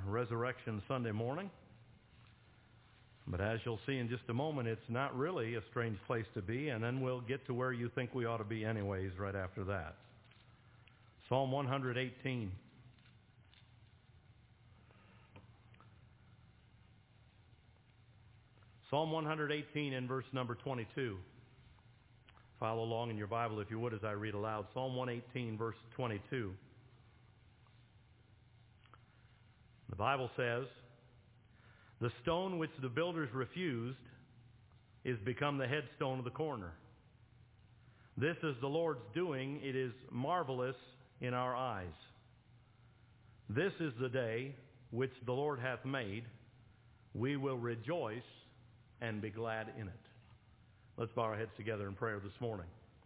Resurrection Sunday morning. But as you'll see in just a moment, it's not really a strange place to be, and then we'll get to where you think we ought to be anyways right after that. Psalm 118. Psalm 118 in verse number 22. Follow along in your Bible if you would as I read aloud. Psalm 118 verse 22. The Bible says, "The stone which the builders refused is become the headstone of the corner. This is the Lord's doing. It is marvelous in our eyes. This is the day which the Lord hath made. We will rejoice and be glad in it." Let's bow our heads together in prayer this morning.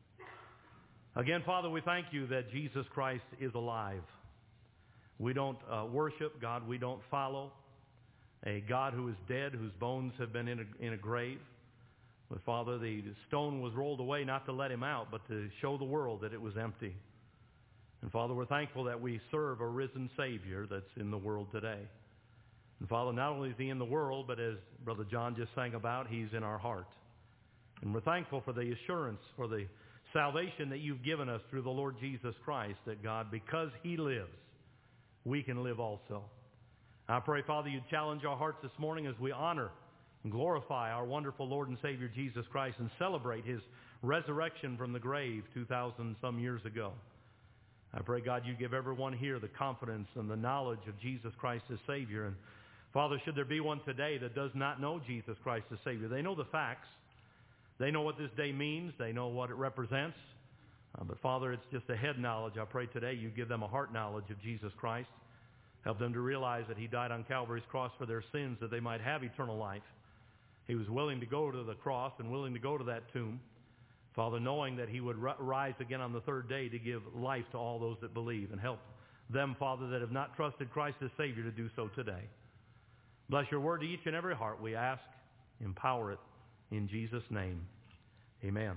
Again, Father, we thank you that Jesus Christ is alive. We don't worship God. We don't follow a God who is dead, whose bones have been in a grave. But Father, the stone was rolled away not to let him out, but to show the world that it was empty. And Father, we're thankful that we serve a risen Savior that's in the world today. And Father, not only is he in the world, but as Brother John just sang about, he's in our heart. And we're thankful for the assurance, for the salvation that you've given us through the Lord Jesus Christ, that God, because he lives, we can live also. I pray, Father, you challenge our hearts this morning as we honor and glorify our wonderful Lord and Savior Jesus Christ and celebrate his resurrection from the grave 2,000 some years ago. I pray, God, you give everyone here the confidence and the knowledge of Jesus Christ as Savior. And Father, should there be one today that does not know Jesus Christ as Savior, they know the facts. They know what this day means. They know what it represents. But Father, it's just a head knowledge. I pray today you give them a heart knowledge of Jesus Christ. Help them to realize that he died on Calvary's cross for their sins, that they might have eternal life. He was willing to go to the cross and willing to go to that tomb. Father, knowing that he would rise again on the third day to give life to all those that believe. And help them, Father, that have not trusted Christ as Savior to do so today. Bless your word to each and every heart, we ask. Empower it in Jesus' name. Amen.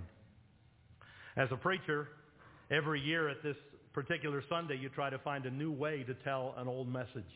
As a preacher, every year at this particular Sunday, you try to find a new way to tell an old message.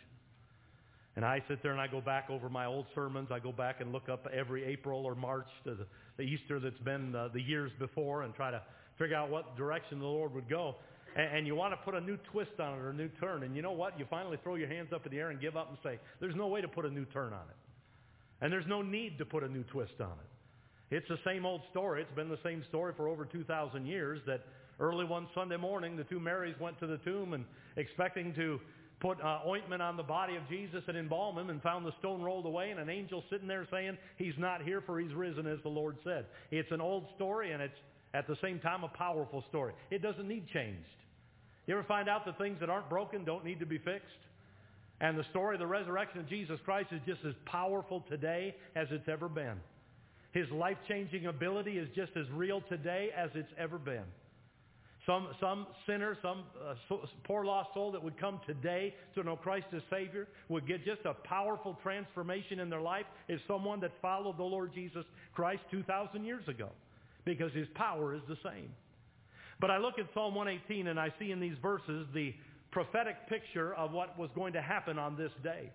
And I sit there and I go back over my old sermons. I go back and look up every April or March to the Easter that's been the years before and try to figure out what direction the Lord would go. And you want to put a new twist on it or a new turn. And you know what? You finally throw your hands up in the air and give up and say, there's no way to put a new turn on it. And there's no need to put a new twist on it. It's the same old story. It's been the same story for over 2,000 years, that early one Sunday morning, the two Marys went to the tomb and expecting to put ointment on the body of Jesus and embalm him, and found the stone rolled away and an angel sitting there saying, he's not here, for he's risen, as the Lord said. It's an old story, and it's at the same time a powerful story. It doesn't need changed. You ever find out that things that aren't broken don't need to be fixed? And the story of the resurrection of Jesus Christ is just as powerful today as it's ever been. His life-changing ability is just as real today as it's ever been. Some sinner, some poor lost soul that would come today to know Christ as Savior would get just a powerful transformation in their life as someone that followed the Lord Jesus Christ 2,000 years ago, because his power is the same. But I look at Psalm 118 and I see in these verses the prophetic picture of what was going to happen on this day.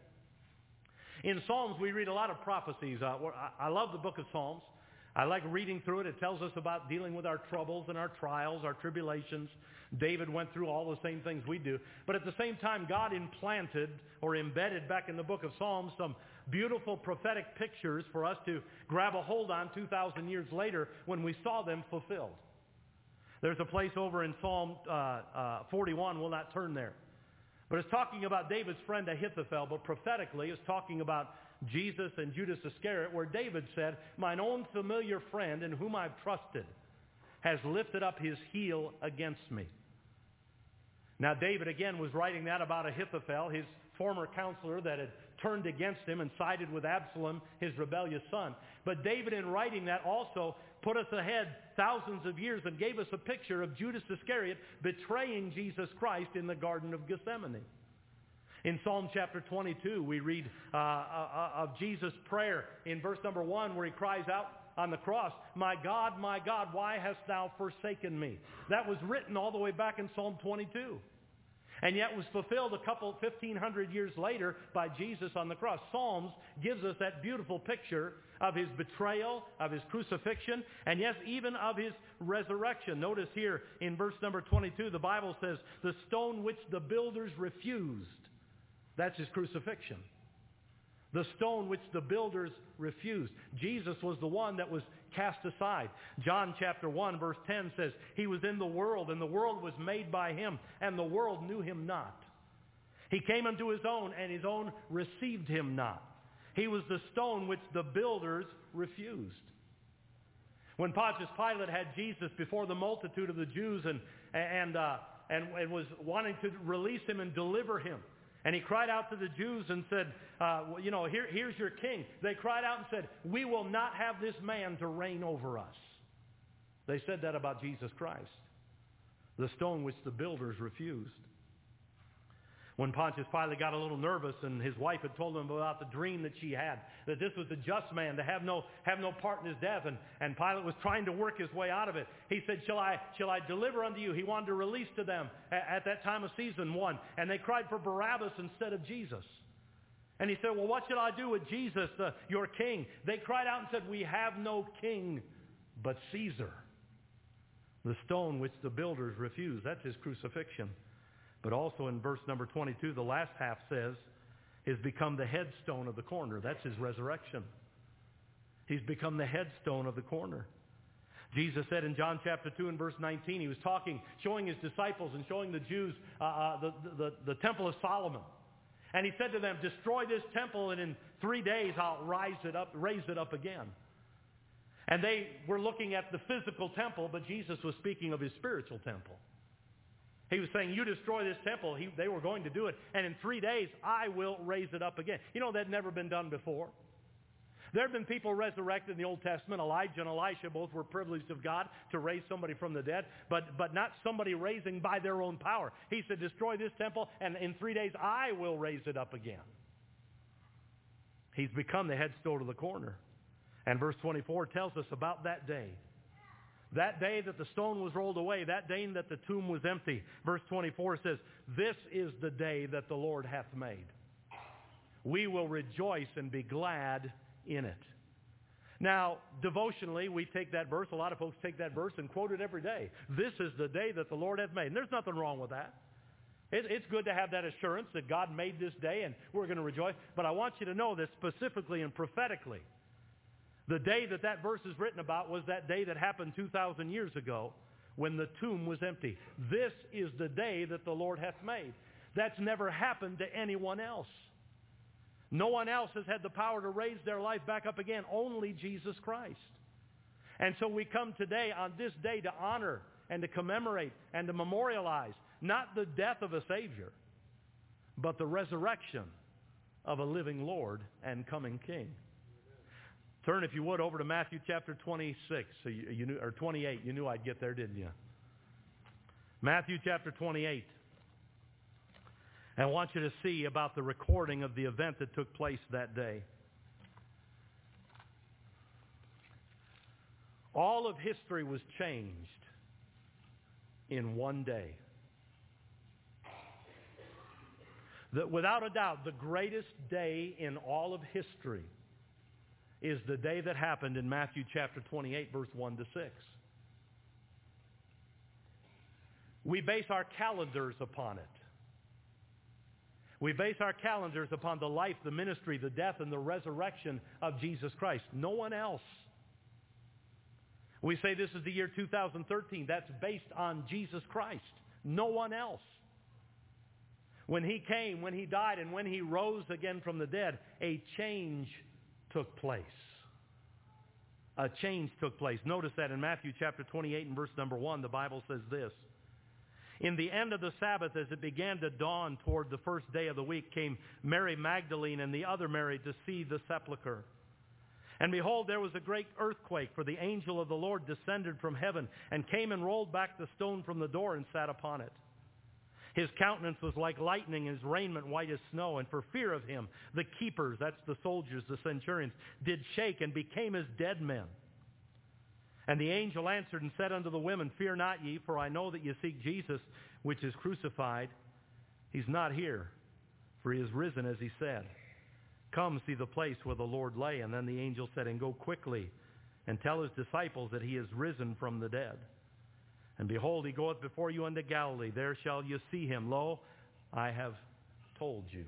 In Psalms, we read a lot of prophecies. I love the book of Psalms. I like reading through it. It tells us about dealing with our troubles and our trials, our tribulations. David went through all the same things we do. But at the same time, God implanted or embedded back in the book of Psalms some beautiful prophetic pictures for us to grab a hold on 2,000 years later when we saw them fulfilled. There's a place over in Psalm 41. We'll not turn there. But it's talking about David's friend Ahithophel, but prophetically it's talking about Jesus and Judas Iscariot, where David said, mine own familiar friend in whom I've trusted has lifted up his heel against me. Now David again was writing that about Ahithophel, his former counselor that had turned against him and sided with Absalom, his rebellious son. But David, in writing that, also put us ahead thousands of years and gave us a picture of Judas Iscariot betraying Jesus Christ in the Garden of Gethsemane. In Psalm chapter 22, we read of Jesus' prayer in verse number 1, where he cries out on the cross, my God, why hast thou forsaken me? That was written all the way back in Psalm 22. and yet was fulfilled 1,500 years later by Jesus on the cross. Psalms gives us that beautiful picture of his betrayal, of his crucifixion, and yes, even of his resurrection. Notice here in verse number 22, the Bible says, the stone which the builders refused. That's his crucifixion. The stone which the builders refused. Jesus was the one that was cast aside. John chapter 1 verse 10 says, he was in the world, and the world was made by him, and the world knew him not. He came unto his own, and his own received him not. He was the stone which the builders refused. When Pontius Pilate had Jesus before the multitude of the Jews and was wanting to release him and deliver him, and he cried out to the Jews and said, here's your king. They cried out and said, we will not have this man to reign over us. They said that about Jesus Christ, the stone which the builders refused. When Pontius Pilate got a little nervous and his wife had told him about the dream that she had, that this was the just man to have no part in his death, and Pilate was trying to work his way out of it. He said, shall I deliver unto you? He wanted to release to them at that time of season 1. And they cried for Barabbas instead of Jesus. And he said, well, what shall I do with Jesus, your king? They cried out and said, we have no king but Caesar. The stone which the builders refused. That's his crucifixion. But also in verse number 22, the last half says, has become the headstone of the corner. That's his resurrection. He's become the headstone of the corner. Jesus said in John chapter 2 and verse 19, he was talking, showing his disciples and showing the Jews the temple of Solomon. And he said to them, destroy this temple, and in 3 days I'll raise it up again. And they were looking at the physical temple, but Jesus was speaking of his spiritual temple. He was saying, you destroy this temple. They were going to do it. And in 3 days, I will raise it up again. You know, that had never been done before. There have been people resurrected in the Old Testament. Elijah and Elisha both were privileged of God to raise somebody from the dead, but not somebody raising by their own power. He said, destroy this temple, and in 3 days, I will raise it up again. He's become the headstone of the corner. And verse 24 tells us about that day. That day that the stone was rolled away, that day that the tomb was empty. Verse 24 says, this is the day that the Lord hath made. We will rejoice and be glad in it. Now, devotionally, we take that verse. A lot of folks take that verse and quote it every day. This is the day that the Lord hath made. And there's nothing wrong with that. It's good to have that assurance that God made this day and we're going to rejoice. But I want you to know that specifically and prophetically, the day that verse is written about was that day that happened 2,000 years ago when the tomb was empty. This is the day that the Lord hath made. That's never happened to anyone else. No one else has had the power to raise their life back up again. Only Jesus Christ. And so we come today on this day to honor and to commemorate and to memorialize not the death of a Savior, but the resurrection of a living Lord and coming King. Turn, if you would, over to Matthew chapter 26, or 28. You knew I'd get there, didn't you? Matthew chapter 28. And I want you to see about the recording of the event that took place that day. All of history was changed in one day. Without a doubt, the greatest day in all of history is the day that happened in Matthew chapter 28, verse 1 to 6. We base our calendars upon it. We base our calendars upon the life, the ministry, the death, and the resurrection of Jesus Christ. No one else. We say this is the year 2013. That's based on Jesus Christ. No one else. When he came, when he died, and when he rose again from the dead, a change took place. A change took place. Notice that in Matthew chapter 28 and verse number 1, the Bible says this. In the end of the Sabbath, as it began to dawn toward the first day of the week, came Mary Magdalene and the other Mary to see the sepulchre. And behold, there was a great earthquake, for the angel of the Lord descended from heaven and came and rolled back the stone from the door and sat upon it. His countenance was like lightning, and his raiment white as snow. And for fear of him, the keepers, that's the soldiers, the centurions, did shake and became as dead men. And the angel answered and said unto the women, fear not ye, for I know that ye seek Jesus, which is crucified. He's not here, for he is risen as he said. Come, see the place where the Lord lay. And then the angel said, and go quickly and tell his disciples that he is risen from the dead. And behold, he goeth before you unto Galilee. There shall you see him. Lo, I have told you.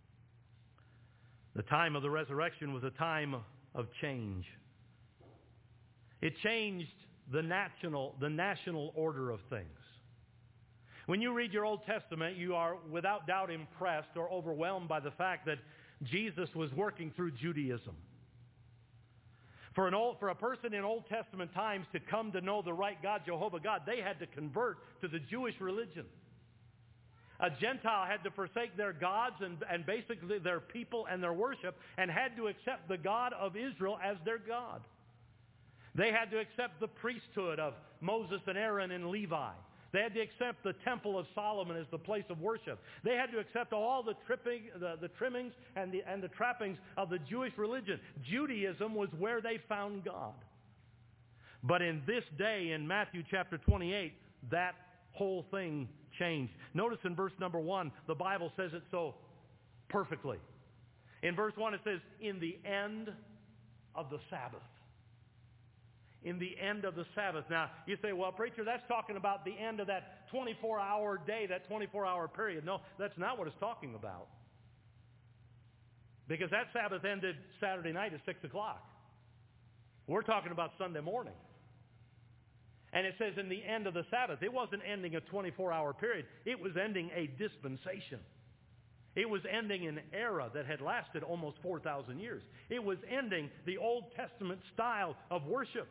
The time of the resurrection was a time of change. It changed the national order of things. When you read your Old Testament, you are without doubt impressed or overwhelmed by the fact that Jesus was working through Judaism. For a person in Old Testament times to come to know the right God, Jehovah God, they had to convert to the Jewish religion. A Gentile had to forsake their gods and basically their people and their worship, and had to accept the God of Israel as their God. They had to accept the priesthood of Moses and Aaron and Levi. They had to accept the Temple of Solomon as the place of worship. They had to accept all the trimmings and the trappings of the Jewish religion. Judaism was where they found God. But in this day, in Matthew chapter 28, that whole thing changed. Notice in verse number 1, the Bible says it so perfectly. In verse 1 it says, in the end of the Sabbath. In the end of the Sabbath. Now, you say, well, preacher, that's talking about the end of that 24-hour day, that 24-hour period. No, that's not what it's talking about. Because that Sabbath ended Saturday night at 6 o'clock. We're talking about Sunday morning. And it says in the end of the Sabbath. It wasn't ending a 24-hour period. It was ending a dispensation. It was ending an era that had lasted almost 4,000 years. It was ending the Old Testament style of worship.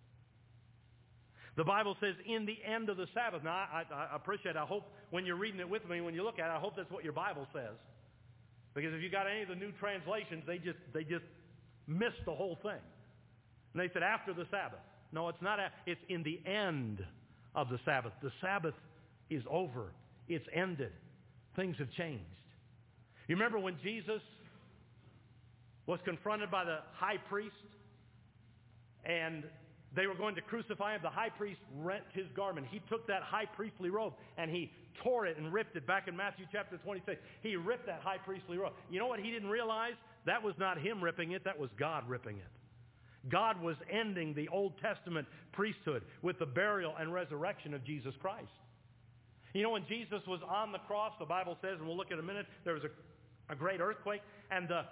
The Bible says in the end of the Sabbath. Now, I appreciate it. I hope when you're reading it with me, when you look at it, I hope that's what your Bible says. Because if you got any of the new translations, they just miss the whole thing. And they said after the Sabbath. No, it's not. It's in the end of the Sabbath. The Sabbath is over. It's ended. Things have changed. You remember when Jesus was confronted by the high priest and they were going to crucify him? The high priest rent his garment. He took that high priestly robe and he tore it and ripped it. Back in Matthew chapter 26, he ripped that high priestly robe. You know what he didn't realize? That was not him ripping it. That was God ripping it. God was ending the Old Testament priesthood with the burial and resurrection of Jesus Christ. You know, when Jesus was on the cross, the Bible says, and we'll look in a minute, there was a great earthquake, and the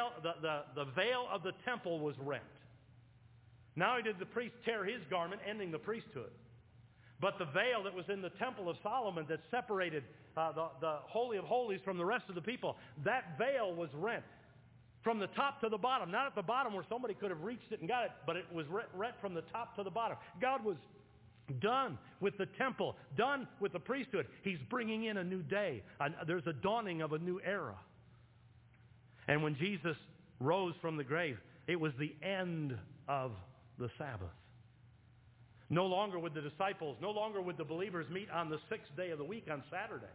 veil of the temple was rent. Not only did the priest tear his garment, ending the priesthood, but the veil that was in the Temple of Solomon that separated the Holy of Holies from the rest of the people, that veil was rent. From the top to the bottom. Not at the bottom where somebody could have reached it and got it, but it was rent from the top to the bottom. God was done with the temple, done with the priesthood. He's bringing in a new day. There's a dawning of a new era. And when Jesus rose from the grave, it was the end of the Sabbath. No longer would the disciples, no longer would the believers meet on the 6th day of the week on Saturday.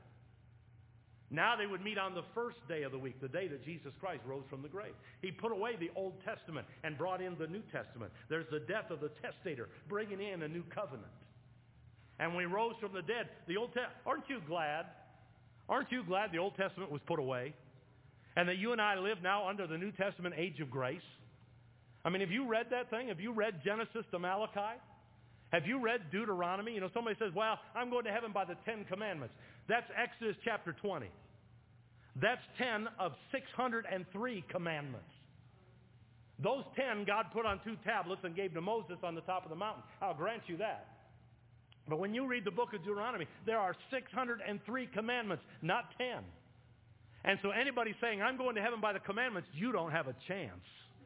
Now they would meet on the first day of the week, the day that Jesus Christ rose from the grave. He put away the Old Testament and brought in the New Testament. There's the death of the testator, bringing in a new covenant. And when he rose from the dead, aren't you glad? Aren't you glad the Old Testament was put away? And that you and I live now under the New Testament age of grace? I mean, have you read that thing? Have you read Genesis to Malachi? Have you read Deuteronomy? You know, somebody says, well, I'm going to heaven by the 10 Commandments. That's Exodus chapter 20. That's 10 of 603 commandments. Those 10 God put on 2 tablets and gave to Moses on the top of the mountain. I'll grant you that. But when you read the book of Deuteronomy, there are 603 commandments, not 10. And so anybody saying, I'm going to heaven by the commandments, you don't have a chance.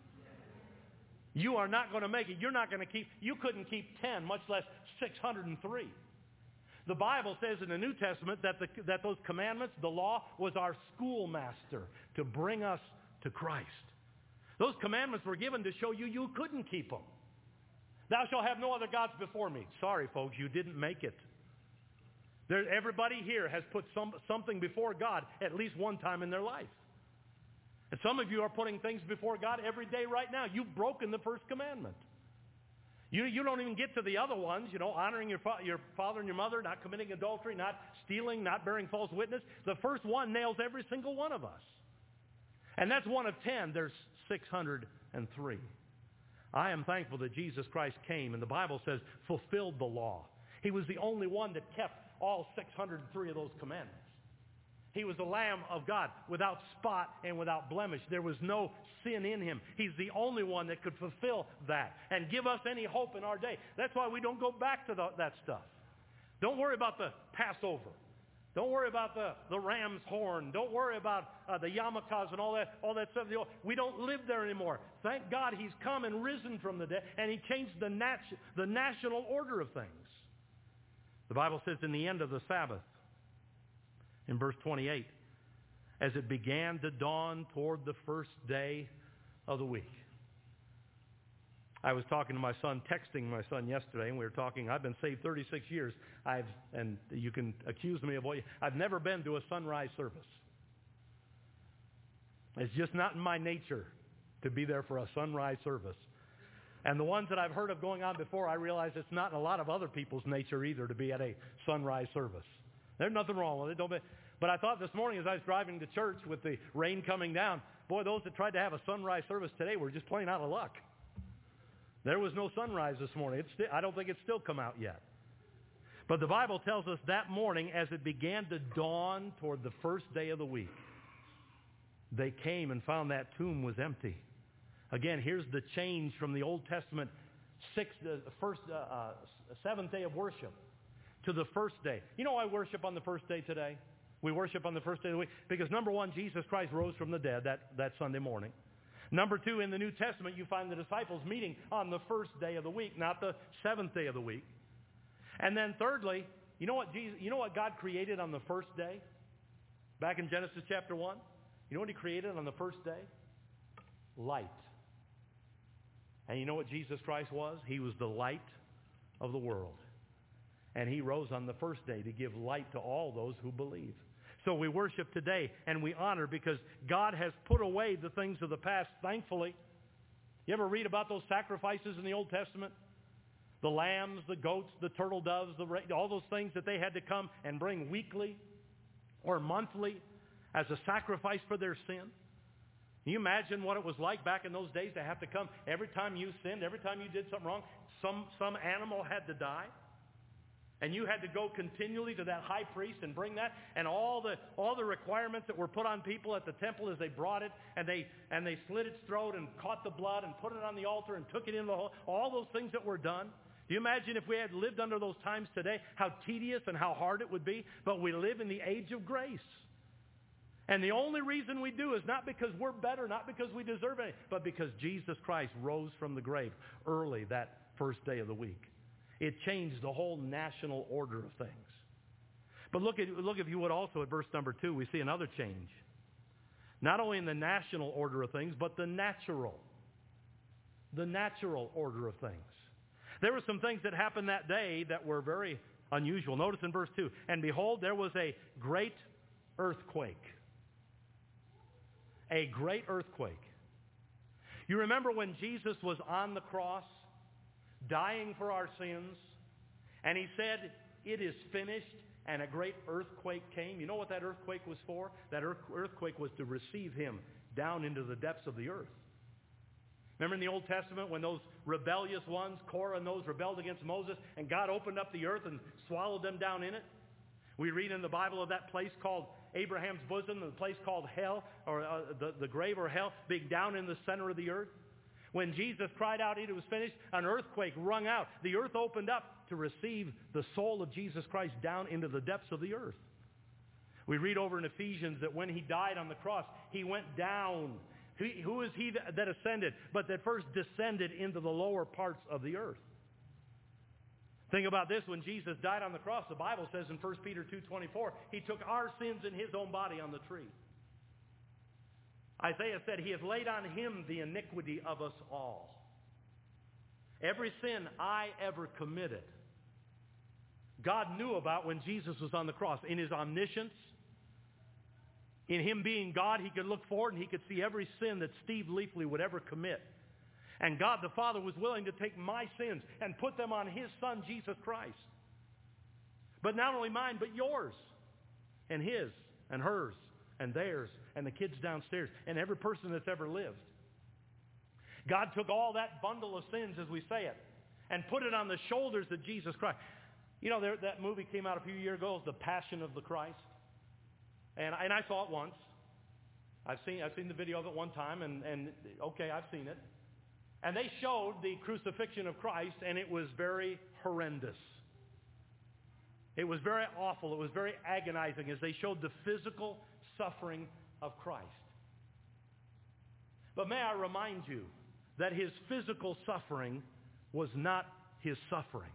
You are not going to make it. You couldn't keep 10, much less 603. The Bible says in the New Testament that those commandments, the law, was our schoolmaster to bring us to Christ. Those commandments were given to show you couldn't keep them. Thou shalt have no other gods before me. Sorry, folks, you didn't make it. Everybody here has put something before God at least one time in their life. And some of you are putting things before God every day right now. You've broken the first commandment. You don't even get to the other ones, honoring your father and your mother, not committing adultery, not stealing, not bearing false witness. The first one nails every single one of us. And that's one of 10. There's 603. I am thankful that Jesus Christ came, and the Bible says fulfilled the law. He was the only one that kept all 603 of those commandments. He was the Lamb of God without spot and without blemish. There was no sin in him. He's the only one that could fulfill that and give us any hope in our day. That's why we don't go back to that stuff. Don't worry about the Passover. Don't worry about the ram's horn. Don't worry about the yarmulkes and all that stuff. We don't live there anymore. Thank God he's come and risen from the dead, and he changed the national order of things. The Bible says in the end of the Sabbath, in verse 28, as it began to dawn toward the first day of the week. I was talking to my son, texting my son yesterday, and we were talking. I've been saved 36 years. And you can accuse me of I've never been to a sunrise service. It's just not in my nature to be there for a sunrise service. And the ones that I've heard of going on before, I realize it's not in a lot of other people's nature either to be at a sunrise service. There's nothing wrong with it. But I thought this morning as I was driving to church with the rain coming down, boy, those that tried to have a sunrise service today were just plain out of luck. There was no sunrise this morning. I don't think it's still come out yet. But the Bible tells us that morning, as it began to dawn toward the first day of the week, they came and found that tomb was empty. Again, here's the change from the Old Testament seventh day of worship to the first day. You know why I worship on the first day today? We worship on the first day of the week because, number one, Jesus Christ rose from the dead that Sunday morning. Number two, in the New Testament, you find the disciples meeting on the first day of the week, not the seventh day of the week. And then thirdly, you know what God created on the first day? Back in Genesis chapter 1? You know what he created on the first day? Light. And you know what Jesus Christ was? He was the light of the world. And he rose on the first day to give light to all those who believe. So we worship today and we honor because God has put away the things of the past, thankfully. You ever read about those sacrifices in the Old Testament? The lambs, the goats, the turtle doves, all those things that they had to come and bring weekly or monthly as a sacrifice for their sin. Can you imagine what it was like back in those days to have to come every time you sinned, every time you did something wrong, some animal had to die? And you had to go continually to that high priest and bring that, and all the requirements that were put on people at the temple as they brought it, and they slit its throat and caught the blood and put it on the altar and took it in the hole, all those things that were done. Do you imagine if we had lived under those times today, how tedious and how hard it would be? But we live in the age of grace. And the only reason we do is not because we're better, not because we deserve it, but because Jesus Christ rose from the grave early that first day of the week. It changed the whole national order of things. But look if you would also at verse number 2, we see another change. Not only in the national order of things, but the natural order of things. There were some things that happened that day that were very unusual. Notice in verse 2, and behold, there was a great earthquake. A great earthquake. You remember when Jesus was on the cross, dying for our sins, and he said, it is finished, and a great earthquake came. You know what that earthquake was for? That earthquake was to receive him down into the depths of the earth. Remember in the Old Testament when those rebellious ones, Korah and those, rebelled against Moses, and God opened up the earth and swallowed them down in it? We read in the Bible of that place called Abraham's bosom, the place called hell, or the grave or hell, being down in the center of the earth. When Jesus cried out, it was finished, an earthquake rung out. The earth opened up to receive the soul of Jesus Christ down into the depths of the earth. We read over in Ephesians that when he died on the cross, he went down. Who is he that ascended, but that first descended into the lower parts of the earth? Think about this. When Jesus died on the cross, the Bible says in 1 Peter 2:24, he took our sins in his own body on the tree. Isaiah said, he has laid on him the iniquity of us all. Every sin I ever committed, God knew about when Jesus was on the cross. In his omniscience, in him being God, he could look forward and he could see every sin that Steve Leafley would ever commit. And God the Father was willing to take my sins and put them on His Son, Jesus Christ. But not only mine, but yours, and his, and hers, and theirs, and the kids downstairs, and every person that's ever lived. God took all that bundle of sins, as we say it, and put it on the shoulders of Jesus Christ. You know, that movie came out a few years ago, The Passion of the Christ. And I saw it once. I've seen the video of it one time, and okay, I've seen it. And they showed the crucifixion of Christ, and it was very horrendous. It was very awful. It was very agonizing as they showed the physical suffering of Christ. But may I remind you that His physical suffering was not His suffering.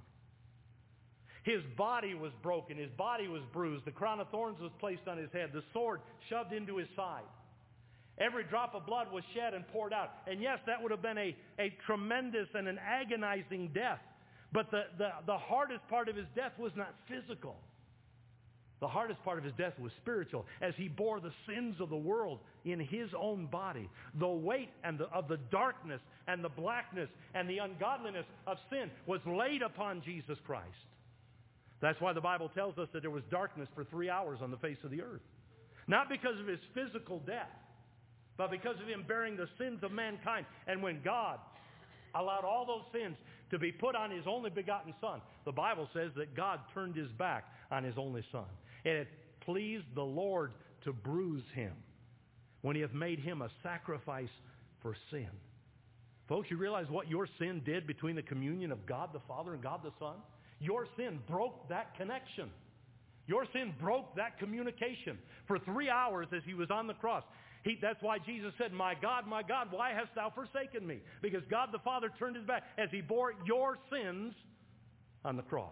His body was broken. His body was bruised. The crown of thorns was placed on His head. The sword shoved into His side. Every drop of blood was shed and poured out. And yes, that would have been a tremendous and an agonizing death. But the hardest part of His death was not physical. The hardest part of His death was spiritual, as He bore the sins of the world in His own body. The weight of the darkness and the blackness and the ungodliness of sin was laid upon Jesus Christ. That's why the Bible tells us that there was darkness for 3 hours on the face of the earth. Not because of His physical death, but because of Him bearing the sins of mankind. And when God allowed all those sins to be put on His only begotten Son, the Bible says that God turned His back on His only Son. And it pleased the Lord to bruise Him when He hath made Him a sacrifice for sin. Folks, you realize what your sin did between the communion of God the Father and God the Son? Your sin broke that connection. Your sin broke that communication. For 3 hours as He was on the cross. That's why Jesus said, my God, why hast thou forsaken me? Because God the Father turned His back as He bore your sins on the cross.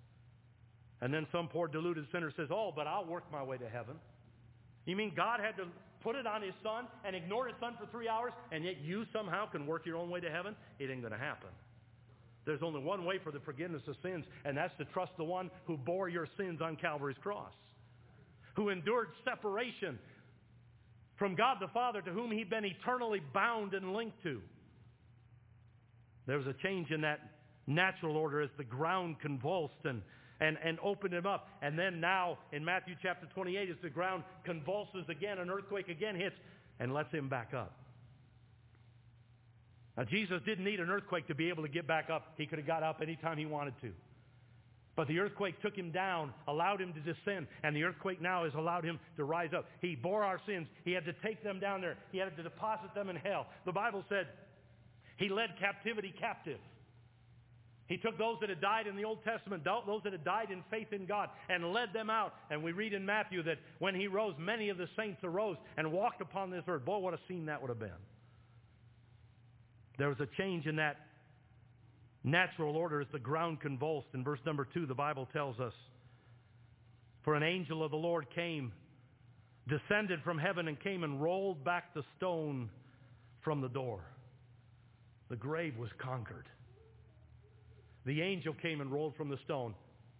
And then some poor deluded sinner says, oh, but I'll work my way to heaven. You mean God had to put it on His Son and ignore His Son for 3 hours, and yet you somehow can work your own way to heaven? It ain't going to happen. There's only one way for the forgiveness of sins, and that's to trust the one who bore your sins on Calvary's cross, who endured separation from God the Father, to whom He'd been eternally bound and linked to. There was a change in that natural order as the ground convulsed and opened Him up. And then now in Matthew chapter 28, as the ground convulses again, an earthquake again hits and lets Him back up. Now Jesus didn't need an earthquake to be able to get back up. He could have got up anytime He wanted to. But the earthquake took Him down, allowed Him to descend, and the earthquake now has allowed Him to rise up. He bore our sins. He had to take them down there. He had to deposit them in hell. The Bible said He led captivity captive. He took those that had died in the Old Testament, those that had died in faith in God, and led them out. And we read in Matthew that when He rose, many of the saints arose and walked upon this earth. Boy, what a scene that would have been. There was a change in that natural order as the ground convulsed. In verse number 2, the Bible tells us, for an angel of the Lord came, descended from heaven, and came and rolled back the stone from the door. The grave was conquered. The angel came and rolled from the stone.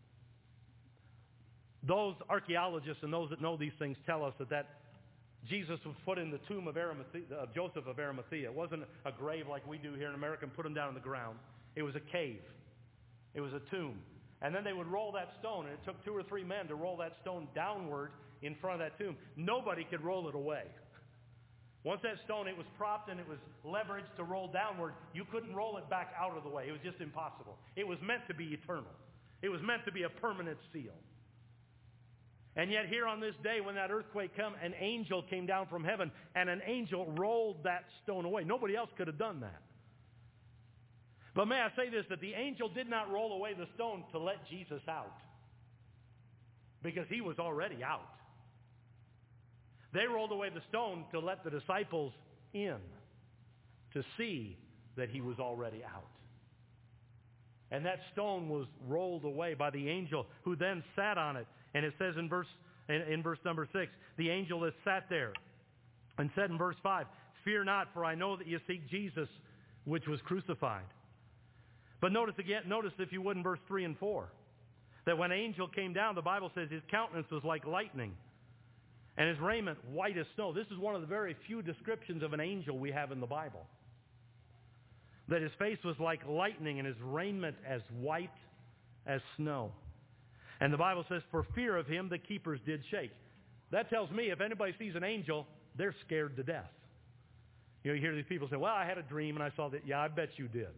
Those archaeologists and those that know these things tell us that Jesus was put in the tomb of Joseph of Arimathea. It wasn't a grave like we do here in America and put him down in the ground. It was a cave. It was a tomb. And then they would roll that stone, and it took 2 or 3 men to roll that stone downward in front of that tomb. Nobody could roll it away. Once that stone, it was propped and it was leveraged to roll downward, you couldn't roll it back out of the way. It was just impossible. It was meant to be eternal. It was meant to be a permanent seal. And yet here on this day when that earthquake came, an angel came down from heaven, and an angel rolled that stone away. Nobody else could have done that. But may I say this, that the angel did not roll away the stone to let Jesus out, because He was already out. They rolled away the stone to let the disciples in, to see that He was already out. And that stone was rolled away by the angel, who then sat on it. And it says in verse number 6, the angel that sat there and said in verse 5, fear not, for I know that you seek Jesus, which was crucified. But notice if you would, in verse 3 and 4, that when an angel came down, the Bible says His countenance was like lightning, and His raiment white as snow. This is one of the very few descriptions of an angel we have in the Bible. that his face was like lightning and his raiment as white as snow. And the Bible says, for fear of him, the keepers did shake. That tells me if anybody sees an angel, they're scared to death. You hear these people say, well, I had a dream and I saw that. Yeah, I bet you did.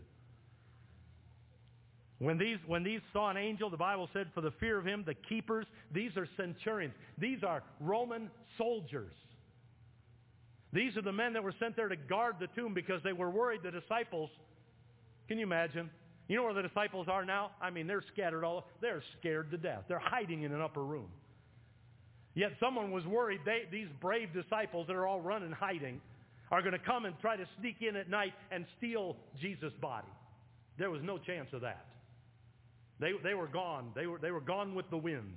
When these saw an angel, the Bible said, for the fear of him, the keepers, these are centurions. These are Roman soldiers. These are the men that were sent there to guard the tomb because they were worried the disciples. Can you imagine? You know where the disciples are now? I mean, they're scattered all. They're scared to death. They're hiding in an upper room. Yet someone was worried these brave disciples that are all running, hiding, are going to come and try to sneak in at night and steal Jesus' body. There was no chance of that. They were gone. They were gone with the wind.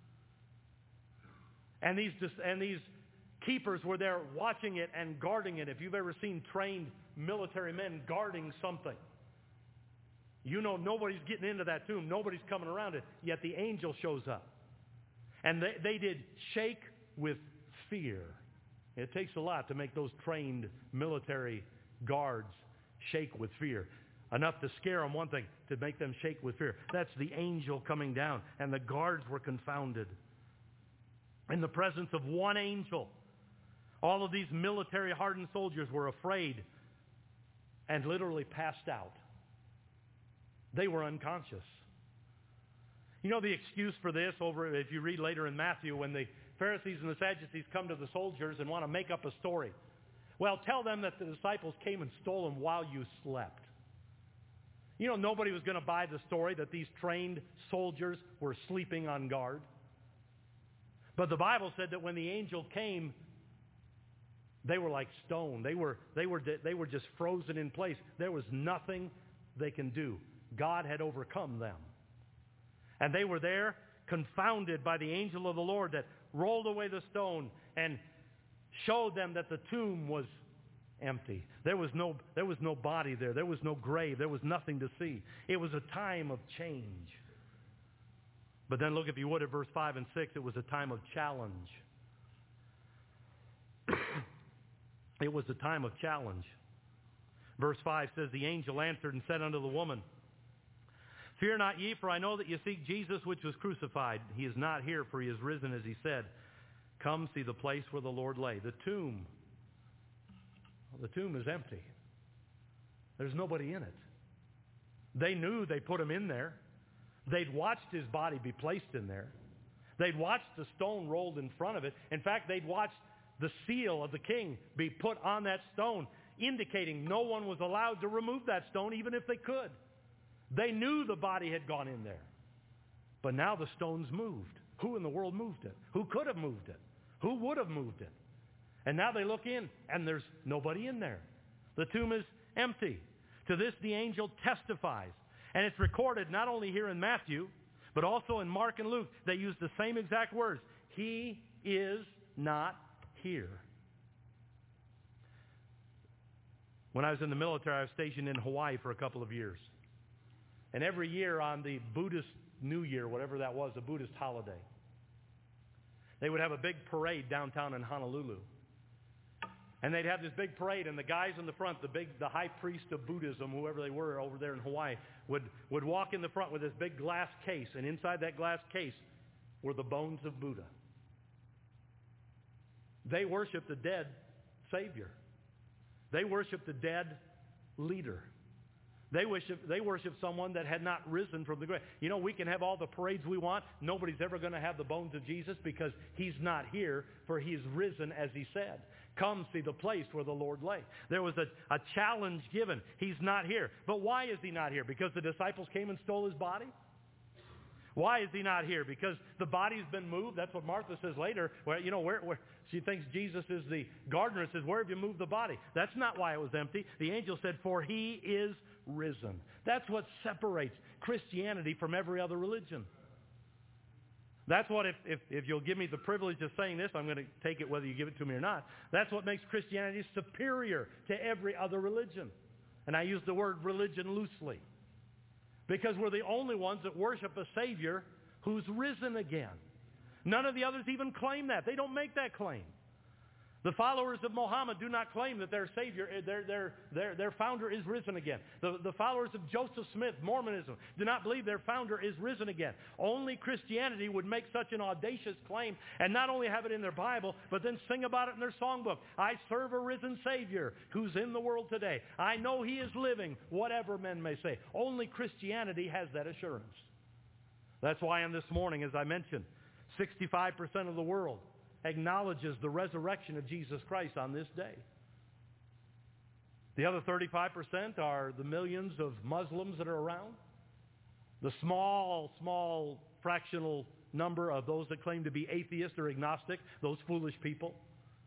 And these keepers were there watching it and guarding it. If you've ever seen trained military men guarding something, you know nobody's getting into that tomb. Nobody's coming around it. Yet the angel shows up. And they did shake with fear. It takes a lot to make those trained military guards shake with fear. Enough to scare them, one thing, to make them shake with fear. That's the angel coming down. And the guards were confounded. In the presence of one angel, all of these military hardened soldiers were afraid and literally passed out. They were unconscious. You know the excuse for this over, if you read later in Matthew, when the Pharisees and the Sadducees come to the soldiers and want to make up a story. Well, tell them that the disciples came and stole them while you slept. You know, nobody was going to buy the story that these trained soldiers were sleeping on guard. But the Bible said that when the angel came, they were like stone. They were just frozen in place. There was nothing they can do. God had overcome them. And they were there confounded by the angel of the Lord that rolled away the stone and showed them that the tomb was empty. There was no body there. There was no grave. There was nothing to see. It was a time of change. But then look, if you would, at verse 5 and 6, it was a time of challenge. It was a time of challenge. Verse 5 says, the angel answered and said unto the woman, fear not ye, for I know that ye seek Jesus which was crucified. He is not here, for he is risen, as he said. Come see the place where the Lord lay. The tomb is empty. There's nobody in it. They knew they put him in there. They'd watched his body be placed in there. They'd watched the stone rolled in front of it. In fact, they'd watched the seal of the king be put on that stone, indicating no one was allowed to remove that stone, even if they could. They knew the body had gone in there. But now the stone's moved. Who in the world moved it? Who could have moved it? Who would have moved it? And now they look in, and there's nobody in there. The tomb is empty. To this the angel testifies. And it's recorded not only here in Matthew, but also in Mark and Luke. They use the same exact words. He is not here. When I was in the military, I was stationed in Hawaii for a couple of years. And every year on the Buddhist New Year, whatever that was, a Buddhist holiday, they would have a big parade downtown in Honolulu. And they'd have this big parade, and the guys in the front, the high priest of Buddhism, whoever they were over there in Hawaii, would walk in the front with this big glass case, and inside that glass case were the bones of Buddha. They worshiped the dead Savior. They worshiped the dead leader. They worship someone that had not risen from the grave. You know, we can have all the parades we want. Nobody's ever going to have the bones of Jesus because he's not here, for he's risen as he said. Come see the place where the Lord lay. There was a challenge given. He's not here. But why is he not here? Because the disciples came and stole his body? Why is he not here? Because the body's been moved. That's what Martha says later. Where she thinks Jesus is the gardener and says, where have you moved the body? That's not why it was empty. The angel said, for he is risen. That's what separates Christianity from every other religion. That's what, if you'll give me the privilege of saying this, I'm going to take it whether you give it to me or not. That's what makes Christianity superior to every other religion. And I use the word religion loosely. Because we're the only ones that worship a Savior who's risen again. None of the others even claim that. They don't make that claim. The followers of Muhammad do not claim that their Savior, their founder is risen again. The followers of Joseph Smith, Mormonism, do not believe their founder is risen again. Only Christianity would make such an audacious claim and not only have it in their Bible, but then sing about it in their songbook. I serve a risen Savior who's in the world today. I know He is living, whatever men may say. Only Christianity has that assurance. That's why on this morning, as I mentioned, 65% of the world acknowledges the resurrection of Jesus Christ on this day. The other 35% are the millions of Muslims that are around. The small fractional number of those that claim to be atheist or agnostic, those foolish people.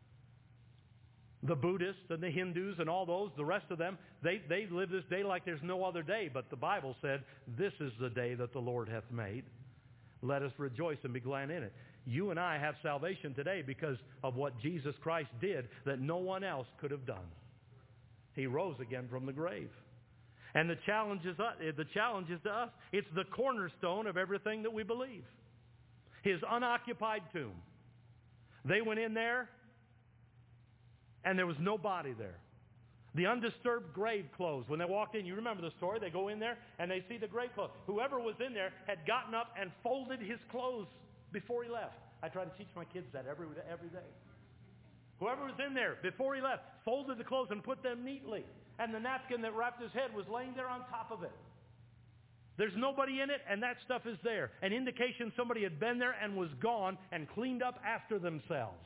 The Buddhists and the Hindus and all those, the rest of them, they live this day like there's no other day. But the Bible said, this is the day that the Lord hath made. Let us rejoice and be glad in it. You and I have salvation today because of what Jesus Christ did that no one else could have done. He rose again from the grave. And the challenge is to us. It's the cornerstone of everything that we believe. His unoccupied tomb. They went in there and there was no body there. The undisturbed grave closed. When they walked in, you remember the story, they go in there and they see the grave closed. Whoever was in there had gotten up and folded his clothes before he left. I try to teach my kids that every day. Whoever was in there before he left folded the clothes and put them neatly. And the napkin that wrapped his head was laying there on top of it. There's nobody in it, and that stuff is there. An indication somebody had been there and was gone and cleaned up after themselves.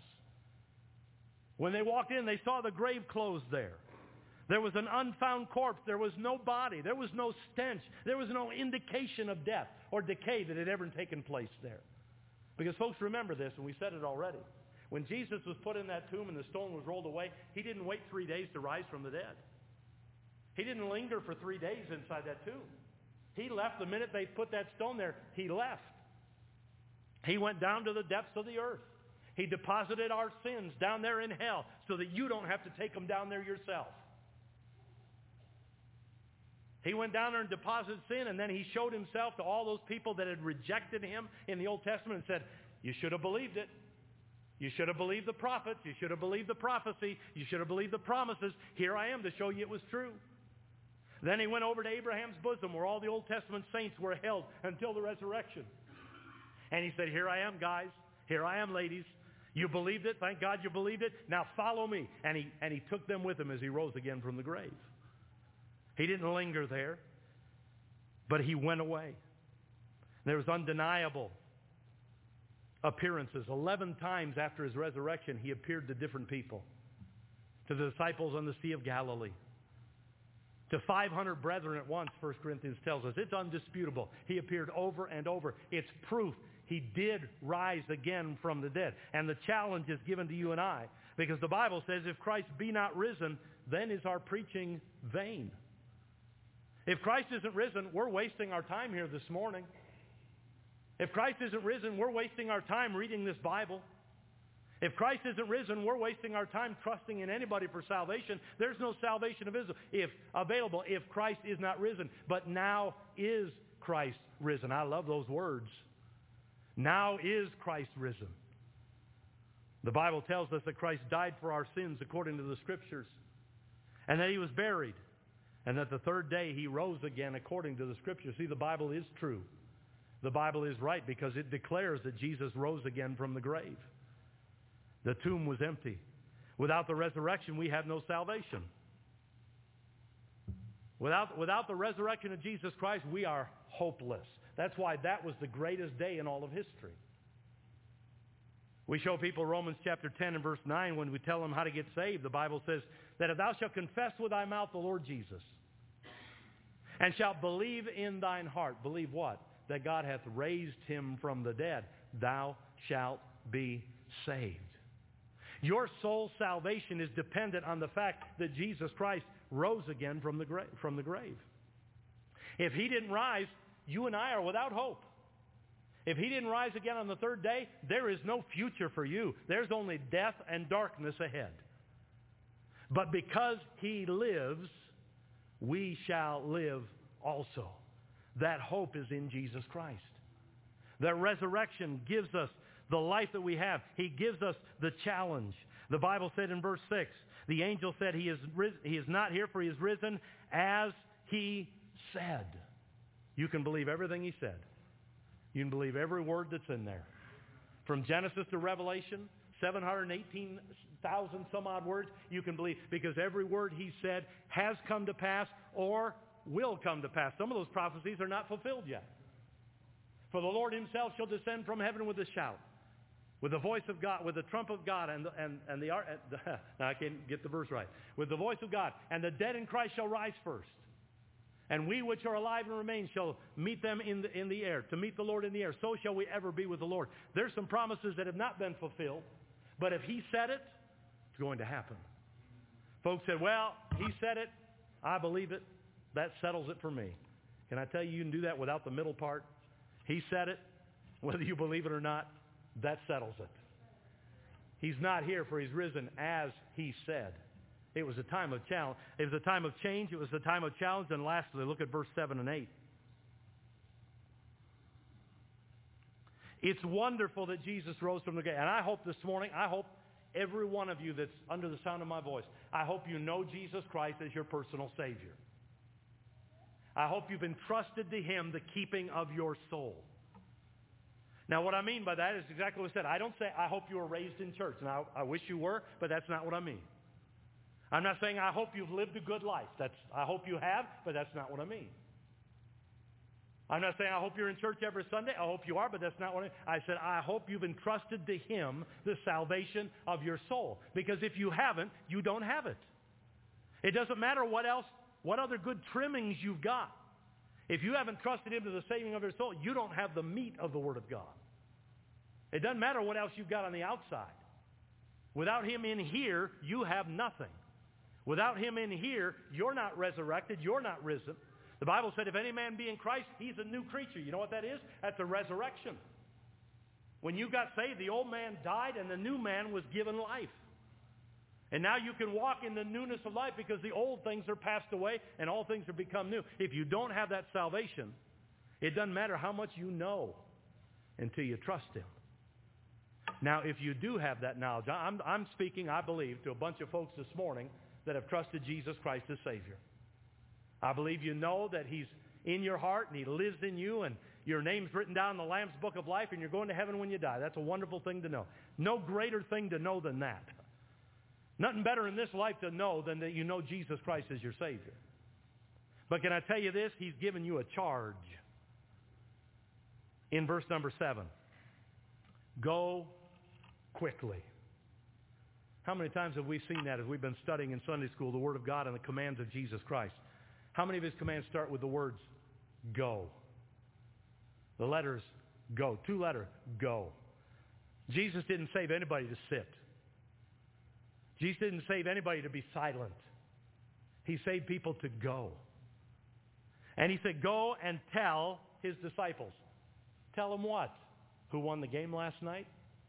When they walked in, they saw the grave closed there. There was an unfound corpse. There was no body. There was no stench. There was no indication of death or decay that had ever taken place there. Because folks, remember this, and we said it already. When Jesus was put in that tomb and the stone was rolled away, He didn't wait 3 days to rise from the dead. He didn't linger for 3 days inside that tomb. He left the minute they put that stone there. He left. He went down to the depths of the earth. He deposited our sins down there in hell so that you don't have to take them down there yourself. He went down there and deposited sin, and then He showed Himself to all those people that had rejected Him in the Old Testament and said, you should have believed it. You should have believed the prophets. You should have believed the prophecy. You should have believed the promises. Here I am to show you it was true. Then He went over to Abraham's bosom where all the Old Testament saints were held until the resurrection. And He said, here I am, guys. Here I am, ladies. You believed it. Thank God you believed it. Now follow me. And he took them with Him as He rose again from the grave. He didn't linger there, but He went away. There was undeniable appearances. 11 times after His resurrection, He appeared to different people. To the disciples on the Sea of Galilee. To 500 brethren at once, 1 Corinthians tells us. It's undisputable. He appeared over and over. It's proof He did rise again from the dead. And the challenge is given to you and I. Because the Bible says, if Christ be not risen, then is our preaching vain. If Christ isn't risen, we're wasting our time here this morning. If Christ isn't risen, we're wasting our time reading this Bible. If Christ isn't risen, we're wasting our time trusting in anybody for salvation. There's no salvation available if Christ is not risen. But now is Christ risen. I love those words. Now is Christ risen. The Bible tells us that Christ died for our sins according to the Scriptures. And that He was buried. And that the third day He rose again according to the Scriptures. See, the Bible is true. The Bible is right because it declares that Jesus rose again from the grave. The tomb was empty. Without the resurrection, we have no salvation. Without the resurrection of Jesus Christ, we are hopeless. That's why that was the greatest day in all of history. We show people Romans chapter 10 and verse 9 when we tell them how to get saved. The Bible says that if thou shalt confess with thy mouth the Lord Jesus and shalt believe in thine heart, believe what? That God hath raised Him from the dead, thou shalt be saved. Your soul's salvation is dependent on the fact that Jesus Christ rose again from the grave. If He didn't rise, you and I are without hope. If He didn't rise again on the third day, there is no future for you. There's only death and darkness ahead. But because He lives, we shall live also. That hope is in Jesus Christ. That resurrection gives us the life that we have. He gives us the challenge. The Bible said in verse 6, the angel said, he is not here, for he is risen as he said. You can believe everything he said. You can believe every word that's in there. From Genesis to Revelation, 718,000 some odd words, you can believe, because every word he said has come to pass or will come to pass. Some of those prophecies are not fulfilled yet. For the Lord himself shall descend from heaven with a shout, with the voice of God, with the trump of God, now I can't get the verse right. With the voice of God, and the dead in Christ shall rise first. And we which are alive and remain shall meet them in the air, to meet the Lord in the air. So shall we ever be with the Lord. There's some promises that have not been fulfilled, but if he said it, it's going to happen. Folks said, well, he said it, I believe it, that settles it for me. Can I tell you, you can do that without the middle part? He said it, whether you believe it or not, that settles it. He's not here, for he's risen as he said. It was a time of challenge. It was a time of change. It was a time of challenge. And lastly, look at verse 7 and 8. It's wonderful that Jesus rose from the dead. And I hope this morning, I hope every one of you that's under the sound of my voice, I hope you know Jesus Christ as your personal Savior. I hope you've entrusted to him the keeping of your soul. Now, what I mean by that is exactly what I said. I don't say, I hope you were raised in church. Now, I wish you were, but that's not what I mean. I'm not saying I hope you've lived a good life. I hope you have, but that's not what I mean. I'm not saying I hope you're in church every Sunday. I hope you are, but that's not what I mean. I said I hope you've entrusted to him the salvation of your soul. Because if you haven't, you don't have it. It doesn't matter what other good trimmings you've got. If you haven't trusted him to the saving of your soul, you don't have the meat of the Word of God. It doesn't matter what else you've got on the outside. Without him in here, you have nothing. Without him in here, you're not resurrected, you're not risen. The Bible said if any man be in Christ, he's a new creature. You know what that is? That's a resurrection. When you got saved, the old man died and the new man was given life. And now you can walk in the newness of life because the old things are passed away and all things have become new. If you don't have that salvation, it doesn't matter how much you know until you trust him. Now, if you do have that knowledge, I'm speaking, I believe, to a bunch of folks this morning that have trusted Jesus Christ as Savior. I believe you know that he's in your heart and he lives in you and your name's written down in the Lamb's Book of Life and you're going to heaven when you die. That's a wonderful thing to know. No greater thing to know than that. Nothing better in this life to know than that you know Jesus Christ is your Savior. But can I tell you this? He's given you a charge. In verse number 7. Go quickly. How many times have we seen that as we've been studying in Sunday school the Word of God and the commands of Jesus Christ? How many of his commands start with the words, go? The letters, go. 2 letters, go. Jesus didn't save anybody to sit. Jesus didn't save anybody to be silent. He saved people to go. And he said, go and tell his disciples. Tell them what? Who won the game last night?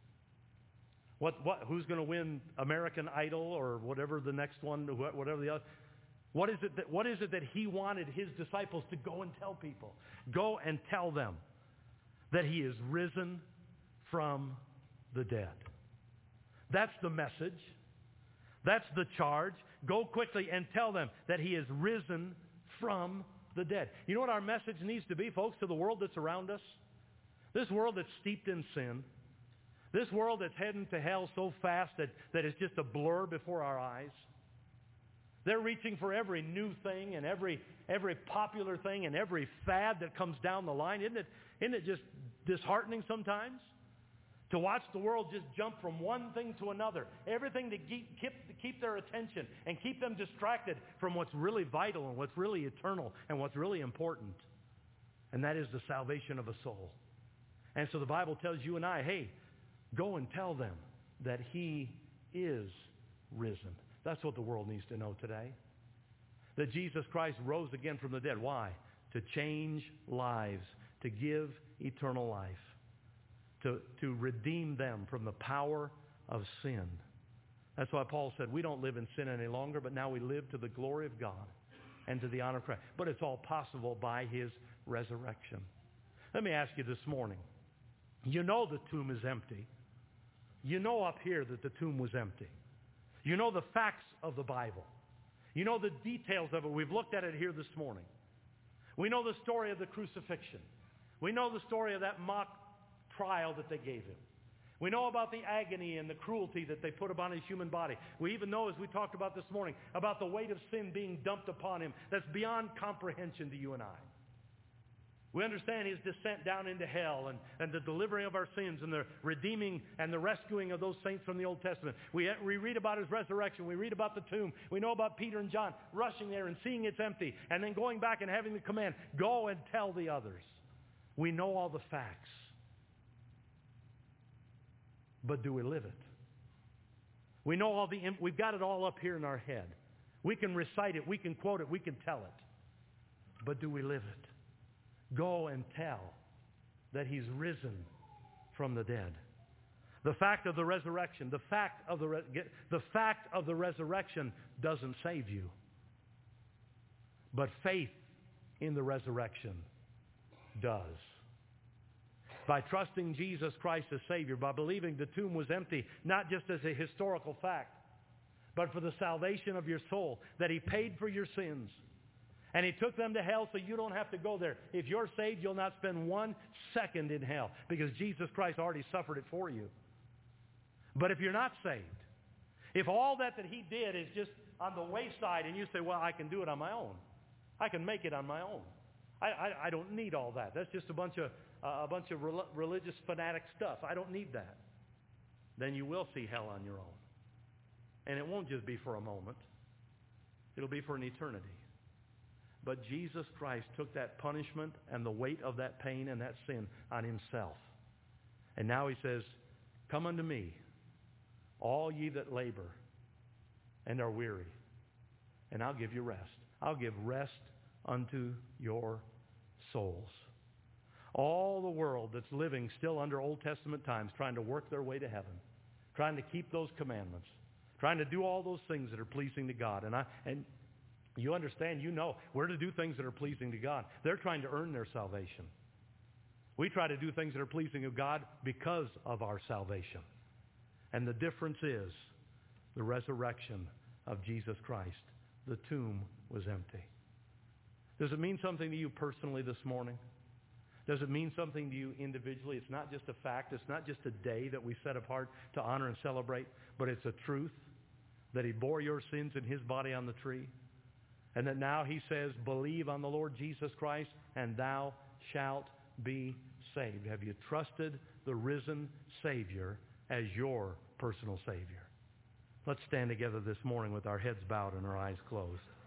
Who's going to win American Idol or whatever the next one, whatever the other? What is it that he wanted his disciples to go and tell people? Go and tell them that he is risen from the dead. That's the message. That's the charge. Go quickly and tell them that he is risen from the dead. You know what our message needs to be, folks, to the world that's around us? This world that's steeped in sin. This world that's heading to hell so fast that it's just a blur before our eyes. They're reaching for every new thing and every popular thing and every fad that comes down the line. Isn't it just disheartening sometimes? To watch the world just jump from one thing to another. Everything to keep their attention and keep them distracted from what's really vital and what's really eternal and what's really important. And that is the salvation of a soul. And so the Bible tells you and I, hey, go and tell them that he is risen. That's what the world needs to know today. That Jesus Christ rose again from the dead. Why? To change lives, to give eternal life, to redeem them from the power of sin. That's why Paul said, we don't live in sin any longer, but now we live to the glory of God and to the honor of Christ. But it's all possible by his resurrection. Let me ask you this morning. You know the tomb is empty. You know up here that the tomb was empty. You know the facts of the Bible. You know the details of it. We've looked at it here this morning. We know the story of the crucifixion. We know the story of that mock trial that they gave him. We know about the agony and the cruelty that they put upon his human body. We even know, as we talked about this morning, about the weight of sin being dumped upon him that's beyond comprehension to you and I. We understand his descent down into hell and the delivering of our sins and the redeeming and the rescuing of those saints from the Old Testament. We read about his resurrection. We read about the tomb. We know about Peter and John rushing there and seeing it's empty and then going back and having the command, go and tell the others. We know all the facts. But do we live it? We know we've got it all up here in our head. We can recite it. We can quote it. We can tell it. But do we live it? Go and tell that he's risen from the dead. The fact of the resurrection, the fact of the resurrection doesn't save you. But faith in the resurrection does. By trusting Jesus Christ as Savior, by believing the tomb was empty, not just as a historical fact, but for the salvation of your soul, that he paid for your sins. And he took them to hell so you don't have to go there. If you're saved, you'll not spend 1 second in hell because Jesus Christ already suffered it for you. But if you're not saved, if all that he did is just on the wayside and you say, well, I can do it on my own. I can make it on my own. I don't need all that. That's just a bunch of religious fanatic stuff. I don't need that. Then you will see hell on your own. And it won't just be for a moment. It'll be for an eternity. But Jesus Christ took that punishment and the weight of that pain and that sin on himself. And now he says, come unto me, all ye that labor and are weary, and I'll give you rest. I'll give rest unto your souls. All the world that's living still under Old Testament times, trying to work their way to heaven, trying to keep those commandments, trying to do all those things that are pleasing to God. And you understand, you know, we're to do things that are pleasing to God. They're trying to earn their salvation. We try to do things that are pleasing to God because of our salvation. And the difference is the resurrection of Jesus Christ. The tomb was empty. Does it mean something to you personally this morning? Does it mean something to you individually? It's not just a fact. It's not just a day that we set apart to honor and celebrate, but it's a truth that he bore your sins in his body on the tree. And that now he says, believe on the Lord Jesus Christ, and thou shalt be saved. Have you trusted the risen Savior as your personal Savior? Let's stand together this morning with our heads bowed and our eyes closed.